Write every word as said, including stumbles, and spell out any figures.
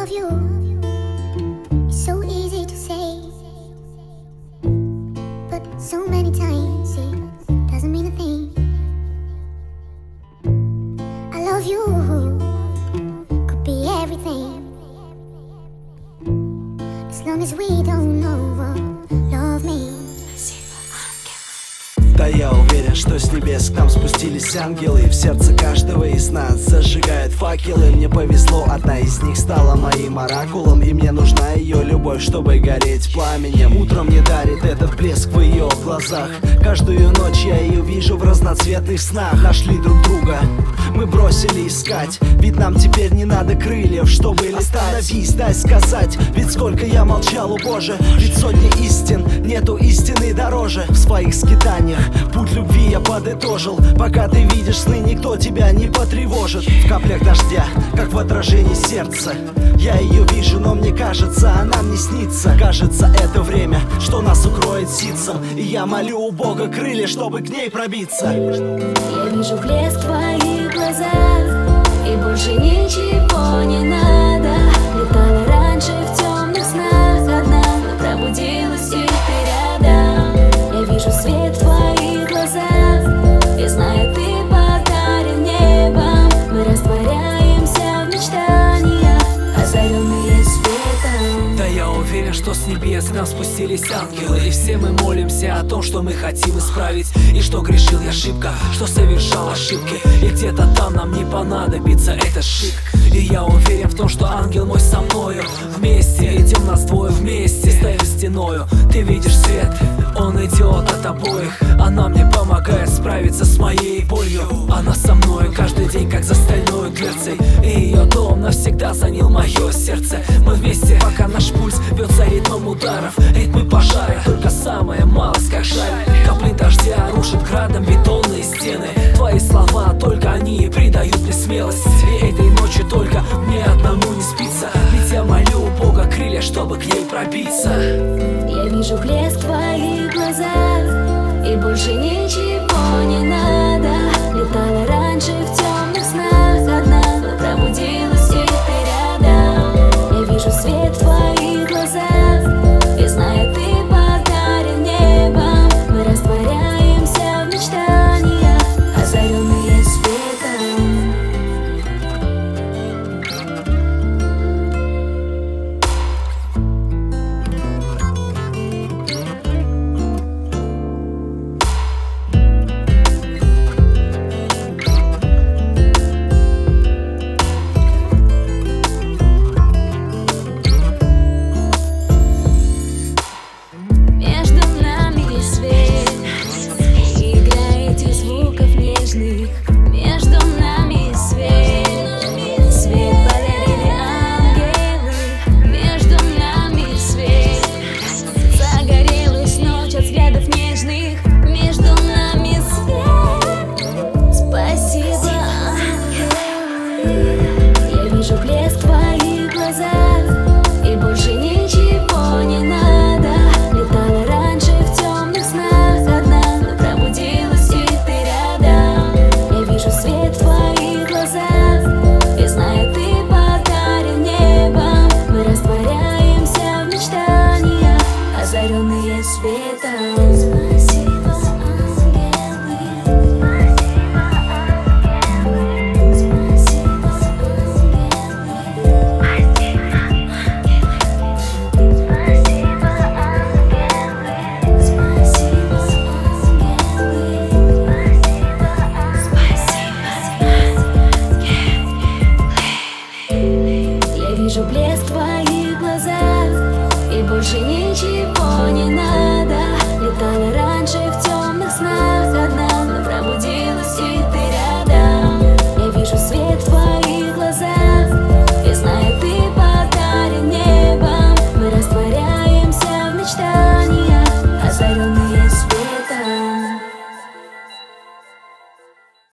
love you. It's so easy to say, but so many times it doesn't mean a thing. I love you could be everything, as long as we don't know love me. Да, я уверен, что с небес к нам спустились ангелы, и в сердце каждого из нас зажигают факелы. Мне повезло, одна из них стала моим оракулом, и мне нужна ее любовь, чтобы гореть пламенем. Утром мне дарит этот блеск в ее глазах. Каждую ночь я ее вижу в разноцветных снах. Нашли друг друга, мы бросили искать, ведь нам теперь не надо крыльев, чтобы летать. Остановись, дай сказать, ведь сколько я молчал, о боже, ведь сотни истин, нету истины дороже. В своих скитаниях путь любви я подытожил. Пока ты видишь сны, никто тебя не потревожит. В каплях дождя, как в отражении сердца, я ее вижу, но мне кажется, она мне снится. Кажется, это время, что нас укроет ситцем, и я молю у Бога крылья, чтобы к ней пробиться. Я вижу блеск в твоих глазах, и больше ничего не надо. Летала раньше в темных снах одна, но пробудилась и ты рядом. Я вижу свет в твоих глазах, я знаю, ты подарен небом. Мы растворяемся в мечтаниях, озаренные светом. Да, я уверен, что с небес к нам спустились ангелы, и все мы молимся о том, что мы хотим исправить. И что грешил я шибко, что совершал ошибки, и где-то там нам не понадобится этот шик. И я уверен в том, что ангел мой со мною. Вместе идем нас двое, вместе стоим стеною. Ты видишь свет, он идет от обоих. Она мне помогает справиться с моей болью. Она со мной каждый день, как за стальной дверцей, и ее дом навсегда занял мое сердце. Мы вместе, пока наш пульс бьется ритмом ударов, ритмы пожара, только самая малость, как жаль. Капли дождя рушат градом бетонные стены. Твои слова, только они придают мне смелость. И этой ночью только мне одному не спится, ведь я молю у Бога крылья, чтобы к ней пробиться. Я вижу блеск в твоих глазах, и больше ничего не надо.